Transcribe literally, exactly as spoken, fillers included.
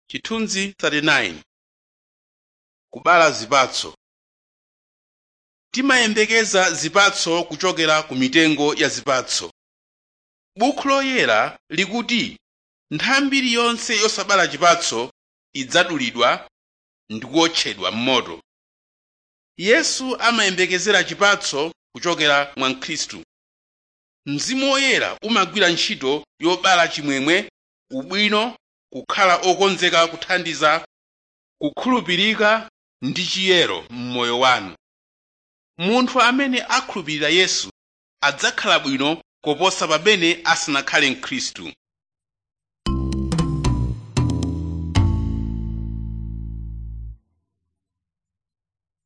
Chithunzi thirty nine. Kubala zipatso. Timayembekeza zipatso kuchokera ku mitengo ya zipatso. Buku loyera likuti nthambi iliyonse yosabala chipatso idzadulidwa ndi kuotchedwa m'moto. Yesu amayembekezera chipatso kuchokera mwa Khristu. Mzimu Woyera umagwira ntchito yobala chimwemwe, ubwino, kukhala okonzeka kuthandiza, kukhulupirika ndi chiyero m'moyo wanu. Munthu amene akhulupirira Yesu adzakhala bwino koposa pamene asanakhale Mkhristu.